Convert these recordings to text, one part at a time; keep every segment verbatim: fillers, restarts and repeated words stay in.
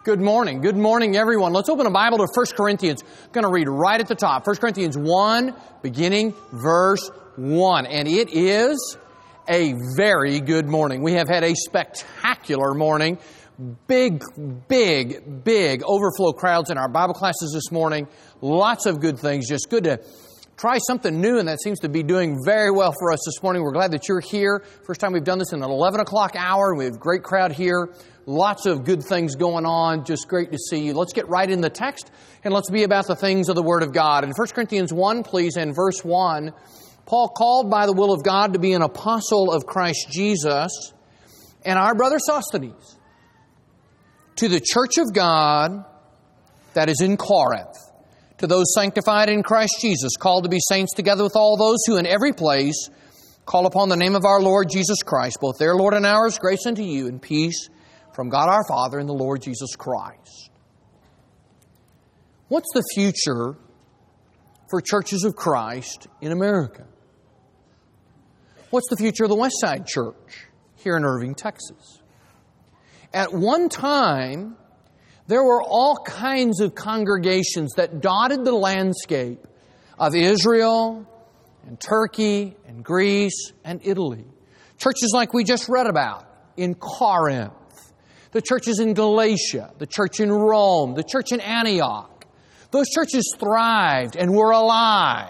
Good morning. Good morning, everyone. Let's open a Bible to First Corinthians. I'm going to read right at the top. First Corinthians one, beginning verse one. And it is a very good morning. We have had a spectacular morning. Big, big, big overflow crowds in our Bible classes this morning. Lots of good things. Just good to try something new, and that seems to be doing very well for us this morning. We're glad that you're here. First time we've done this in an eleven o'clock hour, and we have a great crowd here. Lots of good things going on. Just great to see you. Let's get right in the text, and let's be about the things of the Word of God. In First Corinthians one, please, in verse one, Paul, called by the will of God to be an apostle of Christ Jesus, and our brother Sosthenes, to the church of God that is in Corinth, to those sanctified in Christ Jesus, called to be saints together with all those who in every place call upon the name of our Lord Jesus Christ, both their Lord and ours, grace unto you and peace from God our Father and the Lord Jesus Christ. What's the future for churches of Christ in America? What's the future of the Westside Church here in Irving, Texas? At one time, there were all kinds of congregations that dotted the landscape of Israel and Turkey and Greece and Italy. Churches like we just read about in Corinth, the churches in Galatia, the church in Rome, the church in Antioch. Those churches thrived and were alive.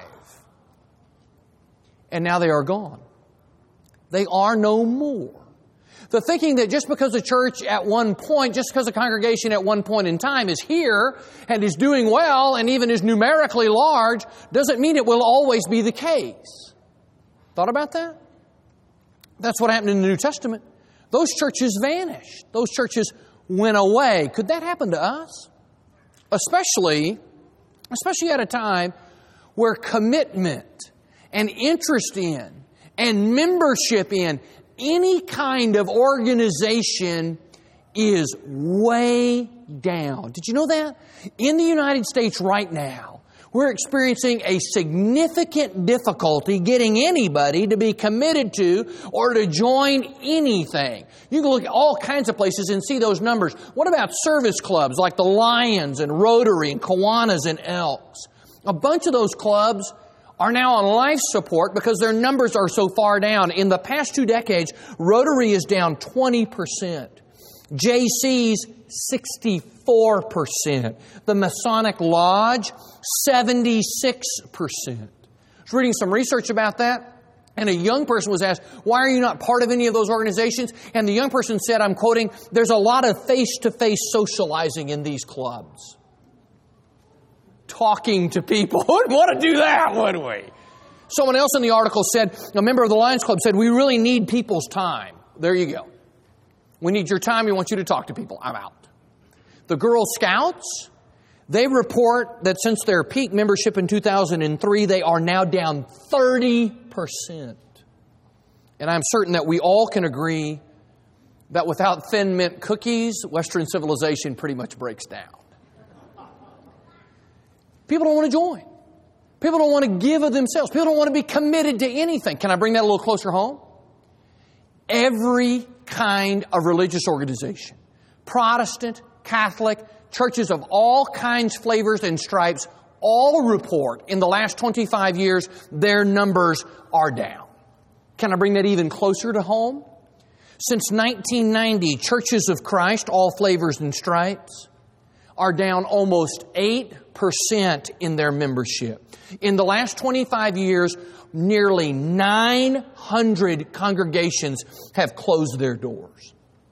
And now they are gone. They are no more. The thinking that just because a church at one point, just because a congregation at one point in time is here and is doing well and even is numerically large, doesn't mean it will always be the case. Thought about that? That's what happened in the New Testament. Those churches vanished. Those churches went away. Could that happen to us? Especially, especially at a time where commitment and interest in and membership in any kind of organization is way down. Did you know that? In the United States right now, we're experiencing a significant difficulty getting anybody to be committed to or to join anything. You can look at all kinds of places and see those numbers. What about service clubs like the Lions and Rotary and Kiwanis and Elks? A bunch of those clubs are now on life support because their numbers are so far down. In the past two decades, Rotary is down twenty percent. J C's sixty-four percent. The Masonic Lodge, seventy-six percent. I was reading some research about that, and a young person was asked, why are you not part of any of those organizations? And the young person said, I'm quoting, there's a lot of face-to-face socializing in these clubs. Talking to people. Who'd want to do that, would we? Someone else in the article said, a member of the Lions Club said, we really need people's time. There you go. We need your time. We want you to talk to people. I'm out. The Girl Scouts, they report that since their peak membership in two thousand three, they are now down thirty percent. And I'm certain that we all can agree that without Thin Mint cookies, Western civilization pretty much breaks down. People don't want to join. People don't want to give of themselves. People don't want to be committed to anything. Can I bring that a little closer home? Every kind of religious organization, Protestant, Catholic, churches of all kinds, flavors, and stripes, all report in the last twenty-five years, their numbers are down. Can I bring that even closer to home? Since nineteen ninety, churches of Christ, all flavors and stripes, are down almost eight percent in their membership. In the last twenty-five years, nearly nine hundred congregations have closed their doors.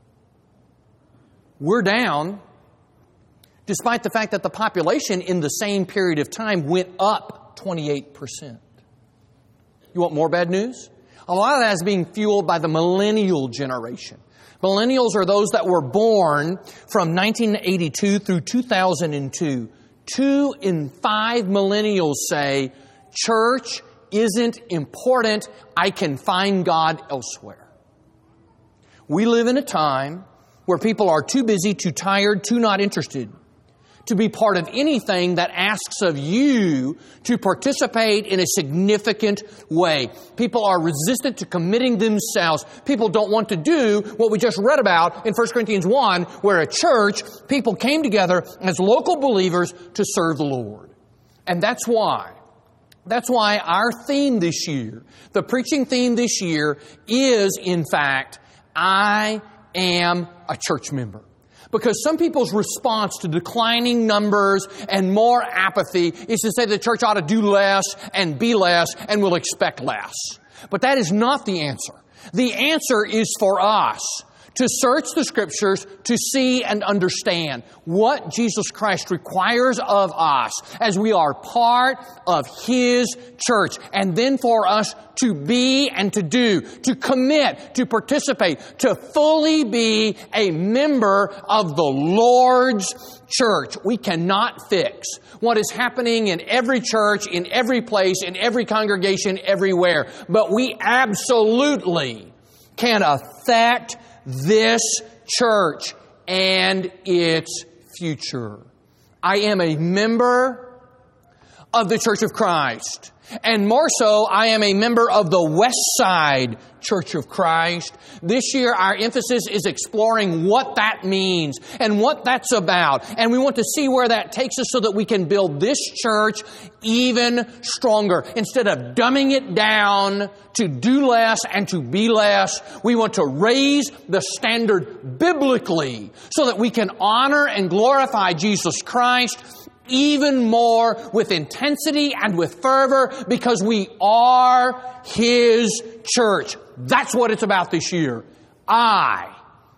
We're down, despite the fact that the population in the same period of time went up twenty-eight percent. You want more bad news? A lot of that is being fueled by the millennial generation. Millennials are those that were born from nineteen eighty-two through two thousand two. Two in five millennials say, church isn't important. I can find God elsewhere. We live in a time where people are too busy, too tired, too not interested to be part of anything that asks of you to participate in a significant way. People are resistant to committing themselves. People don't want to do what we just read about in First Corinthians one, where a church, people came together as local believers to serve the Lord. And that's why, that's why our theme this year, the preaching theme this year is, in fact, I am a church member. Because some people's response to declining numbers and more apathy is to say the church ought to do less and be less and we'll expect less. But that is not the answer. The answer is for us to search the Scriptures to see and understand what Jesus Christ requires of us as we are part of His church. And then for us to be and to do, to commit, to participate, to fully be a member of the Lord's church. We cannot fix what is happening in every church, in every place, in every congregation, everywhere. But we absolutely can affect this church and its future. I am a member of the Church of Christ. And more so, I am a member of the West Side Church of Christ. This year, our emphasis is exploring what that means and what that's about. And we want to see where that takes us so that we can build this church even stronger. Instead of dumbing it down to do less and to be less, we want to raise the standard biblically so that we can honor and glorify Jesus Christ even more with intensity and with fervor because we are His church. That's what it's about this year. I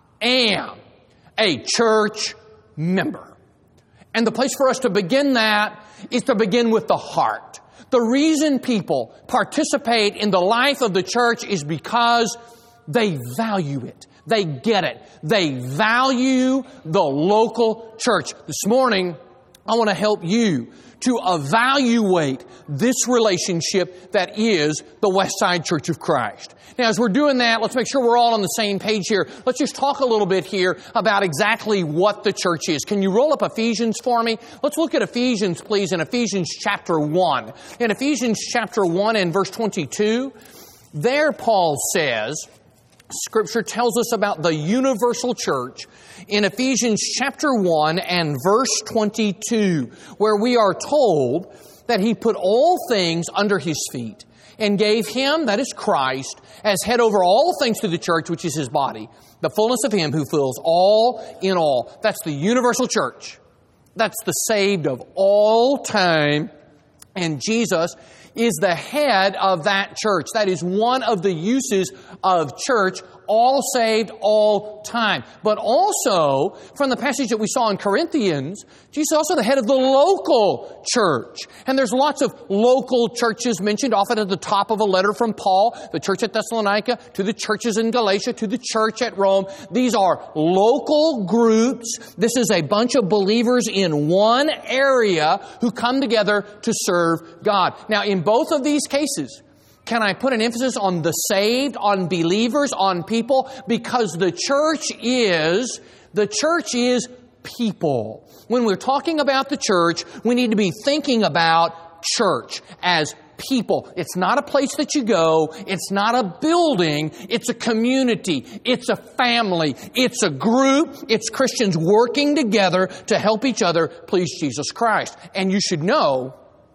am a church member. And the place for us to begin that is to begin with the heart. The reason people participate in the life of the church is because they value it. They get it. They value the local church. This morning, I want to help you to evaluate this relationship that is the Westside Church of Christ. Now, as we're doing that, let's make sure we're all on the same page here. Let's just talk a little bit here about exactly what the church is. Can you roll up Ephesians for me? Let's look at Ephesians, please, in Ephesians chapter one. In Ephesians chapter one and verse twenty-two, there Paul says, Scripture tells us about the universal church in Ephesians chapter one and verse twenty-two, where we are told that He put all things under His feet and gave Him, that is Christ, as head over all things to the church, which is His body, the fullness of Him who fills all in all. That's the universal church. That's the saved of all time. And Jesus is the head of that church. That is one of the uses of church, all saved, all time. But also, from the passage that we saw in Corinthians, Jesus is also the head of the local church. And there's lots of local churches mentioned, often at the top of a letter from Paul, the church at Thessalonica, to the churches in Galatia, to the church at Rome. These are local groups. This is a bunch of believers in one area who come together to serve God. Now, in both of these cases, can I put an emphasis on the saved, on believers, on people? Because the church is, the church is people. When we're talking about the church, we need to be thinking about church as people. It's not a place that you go. It's not a building. It's a community. It's a family. It's a group. It's Christians working together to help each other please Jesus Christ. And you should know,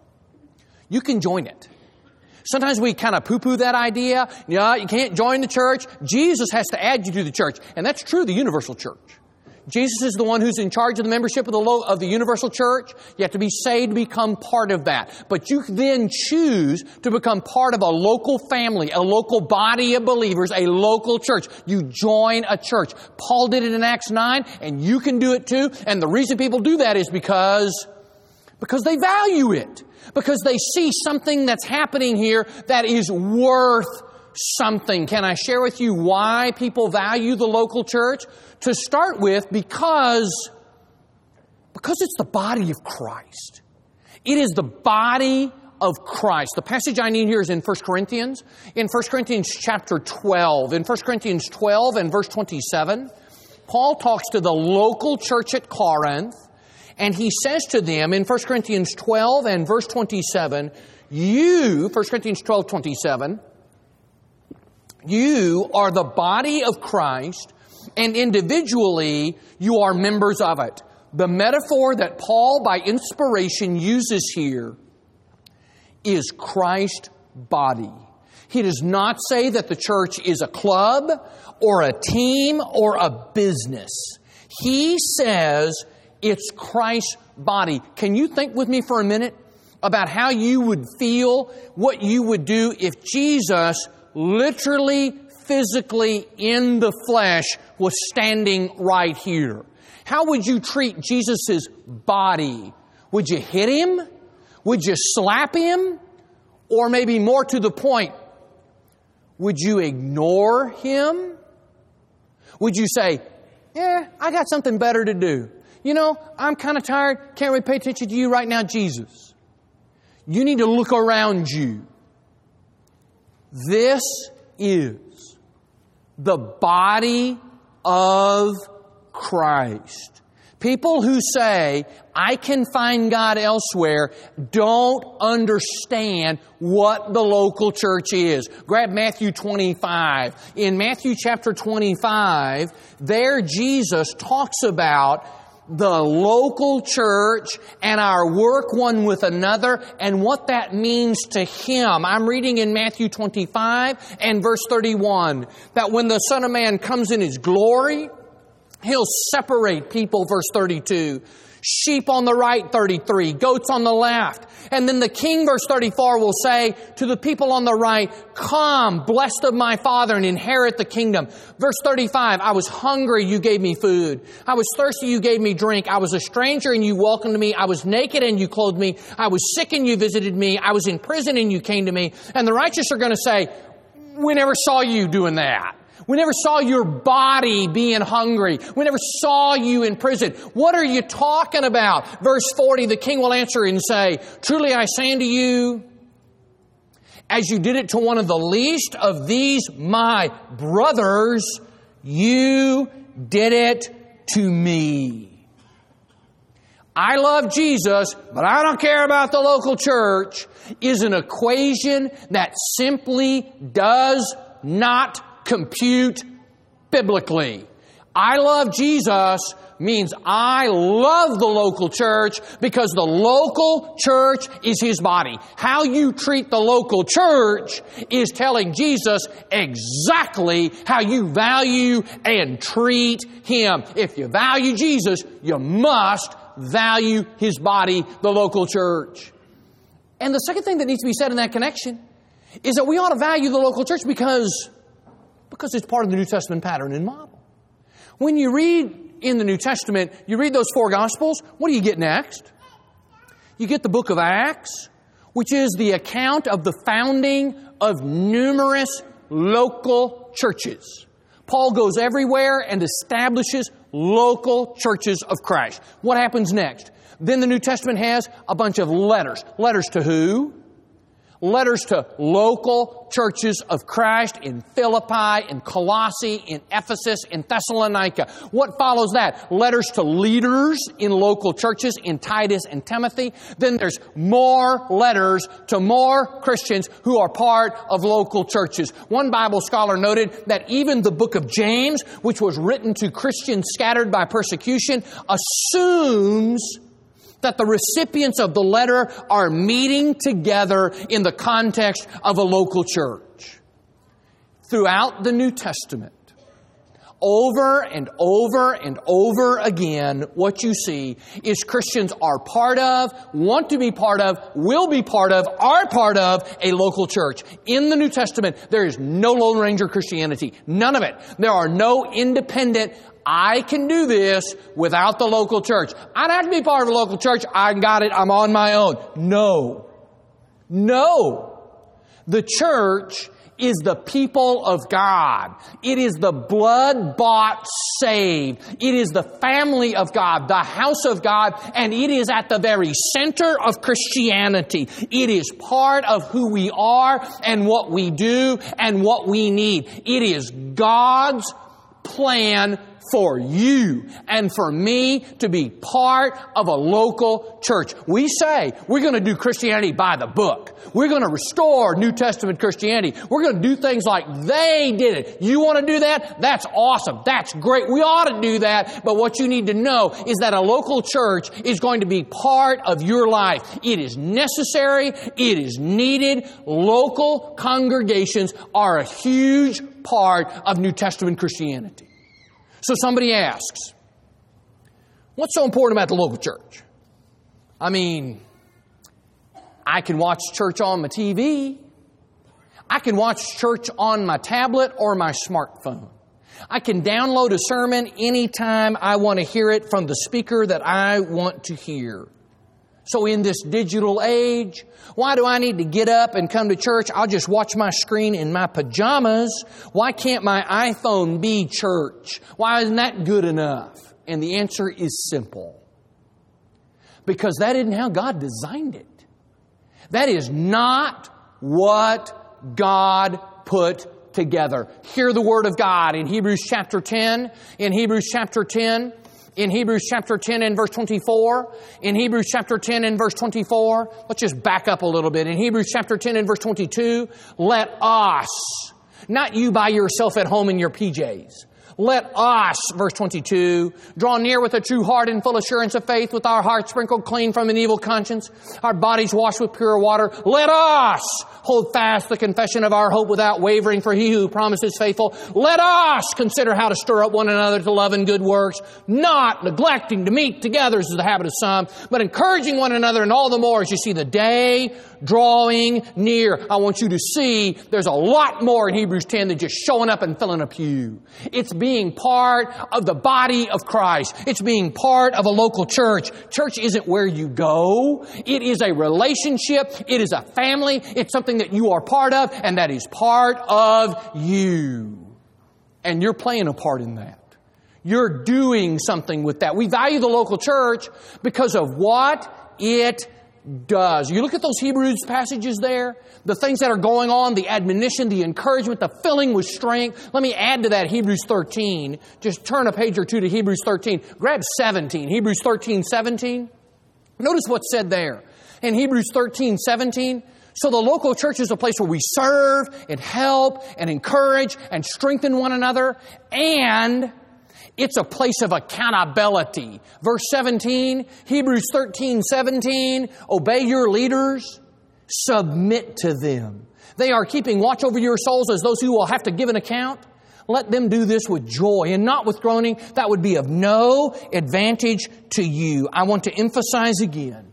you can join it. Sometimes we kind of poo-poo that idea. Yeah, you can't join the church. Jesus has to add you to the church. And that's true of the universal church. Jesus is the one who's in charge of the membership of the lo- of the universal church. You have to be saved to become part of that. But you then choose to become part of a local family, a local body of believers, a local church. You join a church. Paul did it in Acts nine, and you can do it too. And the reason people do that is because, because they value it. Because they see something that's happening here that is worth something. Can I share with you why people value the local church? To start with, because, because it's the body of Christ. It is the body of Christ. The passage I need here is in First Corinthians. In First Corinthians chapter twelve. In First Corinthians twelve and verse twenty-seven, Paul talks to the local church at Corinth. And he says to them in First Corinthians twelve and verse twenty-seven, you, First Corinthians twelve, twenty-seven, you are the body of Christ, and individually you are members of it. The metaphor that Paul, by inspiration, uses here is Christ's body. He does not say that the church is a club or a team or a business. He says it's Christ's body. Can you think with me for a minute about how you would feel, what you would do if Jesus literally, physically, in the flesh was standing right here? How would you treat Jesus' body? Would you hit Him? Would you slap Him? Or maybe more to the point, would you ignore Him? Would you say, yeah, I got something better to do. You know, I'm kind of tired. Can't really pay attention to you right now, Jesus. You need to look around you. This is the body of Christ. People who say, I can find God elsewhere, don't understand what the local church is. Grab Matthew twenty-five. In Matthew chapter twenty-five, there Jesus talks about the local church and our work one with another and what that means to Him. I'm reading in Matthew twenty-five and verse thirty-one, that when the Son of Man comes in His glory, He'll separate people, verse thirty-two. Sheep on the right, thirty-three. Goats on the left. And then the King, verse thirty-four, will say to the people on the right, come, blessed of my Father, and inherit the kingdom. Verse thirty-five, I was hungry, you gave me food. I was thirsty, you gave me drink. I was a stranger, and you welcomed me. I was naked, and you clothed me. I was sick, and you visited me. I was in prison, and you came to me. And the righteous are going to say, we never saw you doing that. We never saw your body being hungry. We never saw you in prison. What are you talking about? Verse forty, the King will answer and say, truly I say unto you, as you did it to one of the least of these my brothers, you did it to me. I love Jesus, but I don't care about the local church, is an equation that simply does not compute biblically. I love Jesus means I love the local church because the local church is His body. How you treat the local church is telling Jesus exactly how you value and treat Him. If you value Jesus, you must value His body, the local church. And the second thing that needs to be said in that connection is that we ought to value the local church because Because it's part of the New Testament pattern and model. When you read in the New Testament, you read those four Gospels, what do you get next? You get the book of Acts, which is the account of the founding of numerous local churches. Paul goes everywhere and establishes local churches of Christ. What happens next? Then the New Testament has a bunch of letters. Letters to who? Letters to local churches of Christ in Philippi, in Colossae, in Ephesus, in Thessalonica. What follows that? Letters to leaders in local churches in Titus and Timothy. Then there's more letters to more Christians who are part of local churches. One Bible scholar noted that even the book of James, which was written to Christians scattered by persecution, assumes that the recipients of the letter are meeting together in the context of a local church. Throughout the New Testament, over and over and over again, what you see is Christians are part of, want to be part of, will be part of, are part of a local church. In the New Testament, there is no Lone Ranger Christianity. None of it. There are no independent, I can do this without the local church. I don't have to be part of a local church. I got it. I'm on my own. No. No. The church is the people of God. It is the blood-bought saved. It is the family of God, the house of God, and it is at the very center of Christianity. It is part of who we are and what we do and what we need. It is God's plan for you and for me to be part of a local church. We say we're going to do Christianity by the book. We're going to restore New Testament Christianity. We're going to do things like they did it. You want to do that? That's awesome. That's great. We ought to do that. But what you need to know is that a local church is going to be part of your life. It is necessary. It is needed. Local congregations are a huge part of New Testament Christianity. So somebody asks, what's so important about the local church? I mean, I can watch church on my T V. I can watch church on my tablet or my smartphone. I can download a sermon anytime I want to hear it from the speaker that I want to hear. So in this digital age, why do I need to get up and come to church? I'll just watch my screen in my pajamas. Why can't my iPhone be church? Why isn't that good enough? And the answer is simple. Because that isn't how God designed it. That is not what God put together. Hear the Word of God in Hebrews chapter ten. In Hebrews chapter ten. In Hebrews chapter ten and verse twenty-four. In Hebrews chapter ten and verse twenty-four. Let's just back up a little bit. In Hebrews chapter ten and verse twenty-two. Let us, not you by yourself at home in your P Js. Let us, verse twenty-two, draw near with a true heart and full assurance of faith, with our hearts sprinkled clean from an evil conscience, our bodies washed with pure water. Let us hold fast the confession of our hope without wavering, for he who promised is faithful. Let us consider how to stir up one another to love and good works, not neglecting to meet together as is the habit of some, but encouraging one another, and all the more as you see the day drawing near. I want you to see there's a lot more in Hebrews ten than just showing up and filling a pew. It's being part of the body of Christ. It's being part of a local church. Church isn't where you go. It is a relationship. It is a family. It's something that you are part of, and that is part of you. And you're playing a part in that. You're doing something with that. We value the local church because of what it does. You look at those Hebrews passages there, the things that are going on, the admonition, the encouragement, the filling with strength. Let me add to that Hebrews thirteen. Just turn a page or two to Hebrews thirteen. Grab seventeen. Hebrews thirteen, seventeen. Notice what's said there. In Hebrews thirteen, seventeen, so the local church is a place where we serve and help and encourage and strengthen one another, and it's a place of accountability. Verse seventeen, Hebrews thirteen, seventeen, obey your leaders, submit to them. They are keeping watch over your souls as those who will have to give an account. Let them do this with joy and not with groaning. That would be of no advantage to you. I want to emphasize again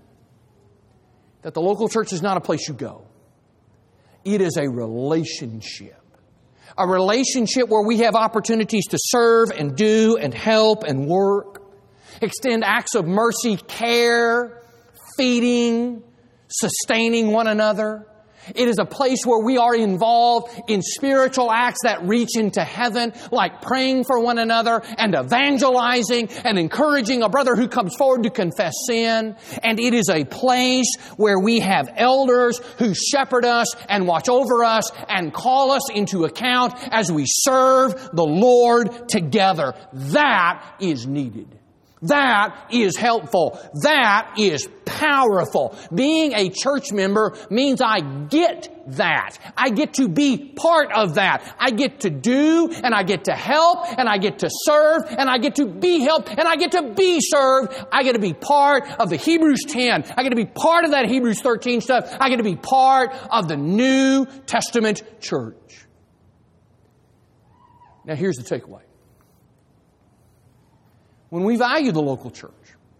that the local church is not a place you go. It is a relationship. A relationship where we have opportunities to serve and do and help and work. Extend acts of mercy, care, feeding, sustaining one another. It is a place where we are involved in spiritual acts that reach into heaven, like praying for one another and evangelizing and encouraging a brother who comes forward to confess sin. And it is a place where we have elders who shepherd us and watch over us and call us into account as we serve the Lord together. That is needed. That is helpful. That is powerful. Being a church member means I get that. I get to be part of that. I get to do, and I get to help, and I get to serve, and I get to be helped, and I get to be served. I get to be part of the Hebrews ten. I get to be part of that Hebrews thirteen stuff. I get to be part of the New Testament church. Now here's the takeaway. When we value the local church,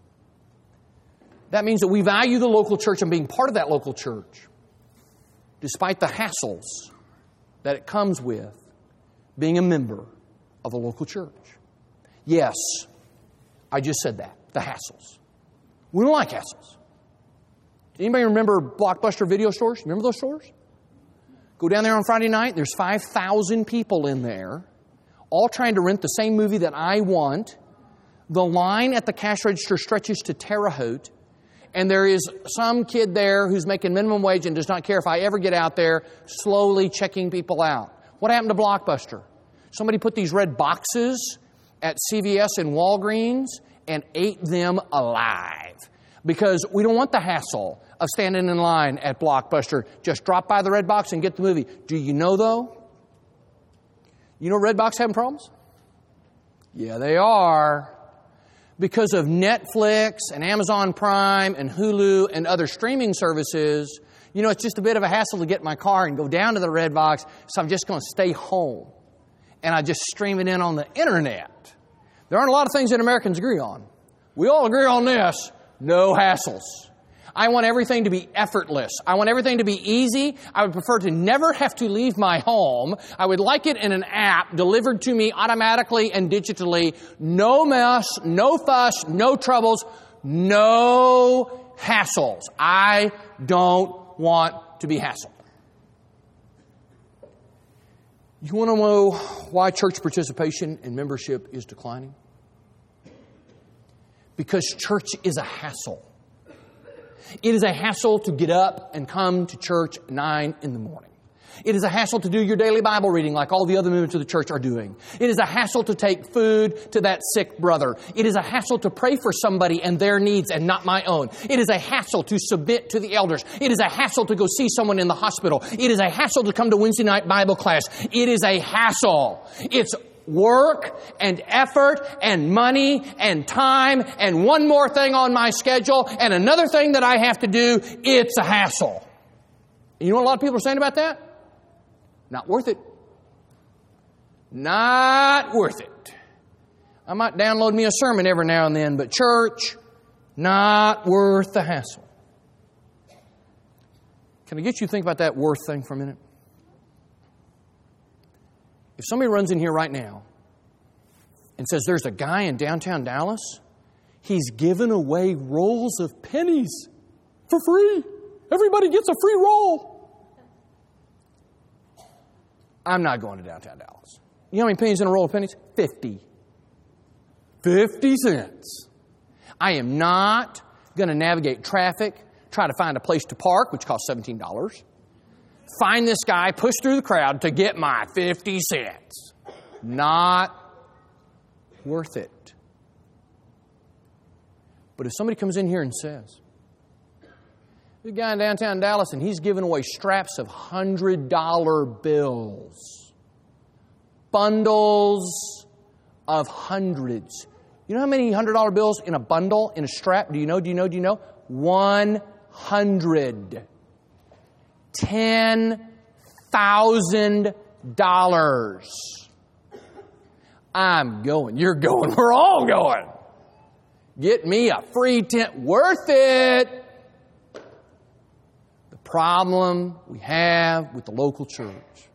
that means that we value the local church and being part of that local church, despite the hassles that it comes with being a member of a local church. Yes, I just said that, the hassles. We don't like hassles. Anybody remember Blockbuster video stores? Remember those stores? Go down there on Friday night, there's five thousand people in there, all trying to rent the same movie that I want. The line at the cash register stretches to Terre Haute, and there is some kid there who's making minimum wage and does not care if I ever get out there, slowly checking people out. What happened to Blockbuster? Somebody put these red boxes at C V S and Walgreens and ate them alive. Because we don't want the hassle of standing in line at Blockbuster. Just drop by the Redbox and get the movie. Do you know, though? You know Redbox having problems? Yeah, they are. Because of Netflix and Amazon Prime and Hulu and other streaming services, you know, it's just a bit of a hassle to get in my car and go down to the Redbox, so I'm just going to stay home. And I just stream it in on the internet. There aren't a lot of things that Americans agree on. We all agree on this. No hassles. I want everything to be effortless. I want everything to be easy. I would prefer to never have to leave my home. I would like it in an app delivered to me automatically and digitally. No mess, no fuss, no troubles, no hassles. I don't want to be hassled. You want to know why church participation and membership is declining? Because church is a hassle. It is a hassle to get up and come to church at nine in the morning. It is a hassle to do your daily Bible reading like all the other members of the church are doing. It is a hassle to take food to that sick brother. It is a hassle to pray for somebody and their needs and not my own. It is a hassle to submit to the elders. It is a hassle to go see someone in the hospital. It is a hassle to come to Wednesday night Bible class. It is a hassle. It's work and effort and money and time and one more thing on my schedule and another thing that I have to do. It's a hassle. And you know what a lot of people are saying about that? Not worth it. Not worth it. I might download me a sermon every now and then, but church, not worth the hassle. Can I get you to think about that worth thing for a minute? If somebody runs in here right now and says there's a guy in downtown Dallas, he's giving away rolls of pennies for free. Everybody gets a free roll. I'm not going to downtown Dallas. You know how many pennies in a roll of pennies? Fifty. Fifty cents. I am not going to navigate traffic, try to find a place to park, which costs seventeen dollars. Find this guy, push through the crowd to get my fifty cents. Not worth it. But if somebody comes in here and says, there's a guy in downtown Dallas and he's giving away straps of one hundred dollar bills. Bundles of hundreds. You know how many one hundred dollar bills in a bundle, in a strap? Do you know, do you know, do you know? one hundred. ten thousand dollars. I'm going. You're going. We're all going. Get me a free tent. Worth it. The problem we have with the local church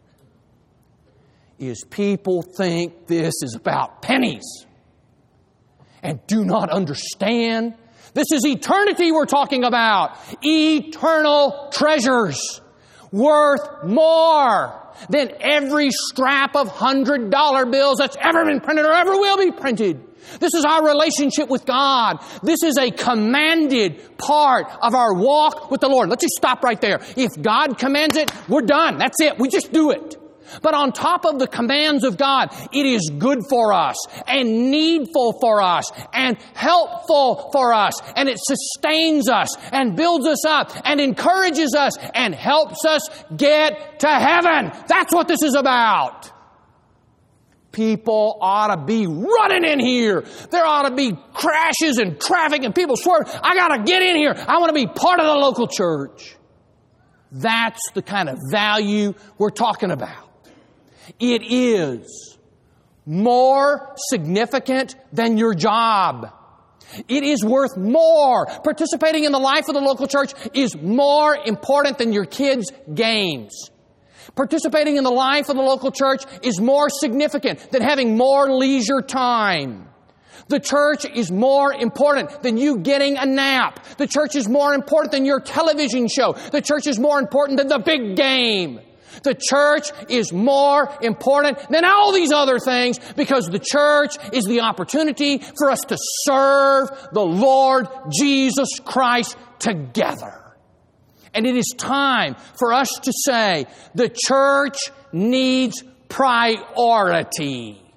is people think this is about pennies and do not understand. This is eternity we're talking about. Eternal treasures worth more than every strap of one hundred dollar bills that's ever been printed or ever will be printed. This is our relationship with God. This is a commanded part of our walk with the Lord. Let's just stop right there. If God commands it, we're done. That's it. We just do it. But on top of the commands of God, it is good for us and needful for us and helpful for us. And it sustains us and builds us up and encourages us and helps us get to heaven. That's what this is about. People ought to be running in here. There ought to be crashes and traffic and people swerving. I got to get in here. I want to be part of the local church. That's the kind of value we're talking about. It is more significant than your job. It is worth more. Participating in the life of the local church is more important than your kids' games. Participating in the life of the local church is more significant than having more leisure time. The church is more important than you getting a nap. The church is more important than your television show. The church is more important than the big game. The church is more important than all these other things because the church is the opportunity for us to serve the Lord Jesus Christ together. And it is time for us to say the church needs priority.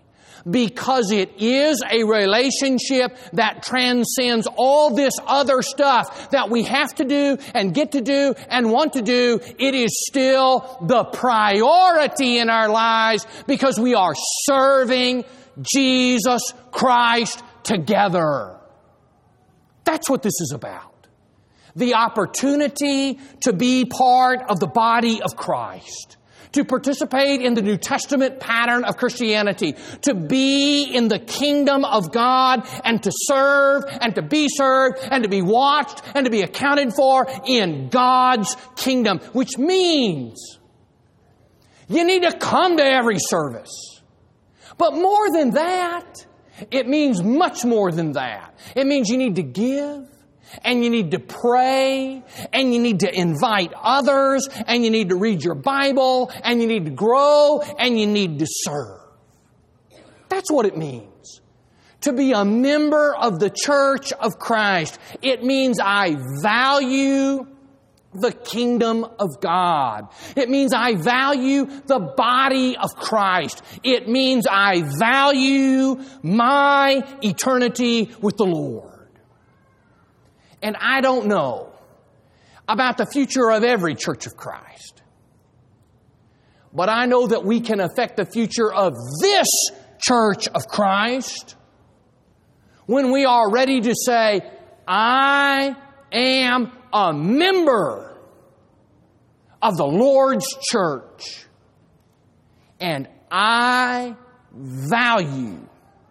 because it is a relationship that transcends all this other stuff that we have to do and get to do and want to do. It is still the priority in our lives because we are serving Jesus Christ together. That's what this is about. The opportunity to be part of the body of Christ, to participate in the New Testament pattern of Christianity, to be in the kingdom of God and to serve and to be served and to be watched and to be accounted for in God's kingdom, which means you need to come to every service. But more than that, it means much more than that. It means you need to give, and you need to pray, and you need to invite others, and you need to read your Bible, and you need to grow, and you need to serve. That's what it means to be a member of the church of Christ. It means I value the kingdom of God. It means I value the body of Christ. It means I value my eternity with the Lord. And I don't know about the future of every church of Christ, but I know that we can affect the future of this church of Christ when we are ready to say, I am a member of the Lord's church, and I value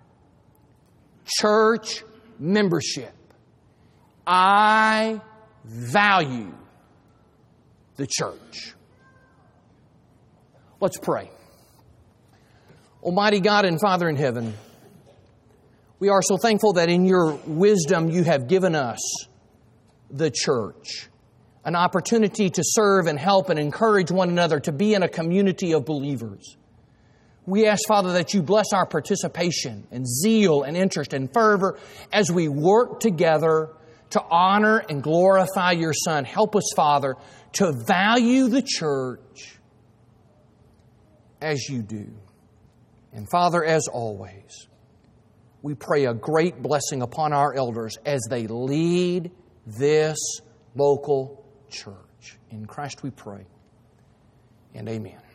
church membership. I value the church. Let's pray. Almighty God and Father in heaven, we are so thankful that in your wisdom you have given us the church, an opportunity to serve and help and encourage one another, to be in a community of believers. We ask, Father, that you bless our participation and zeal and interest and fervor as we work together to honor and glorify your Son. Help us, Father, to value the church as you do. And Father, as always, we pray a great blessing upon our elders as they lead this local church. In Christ we pray, and amen.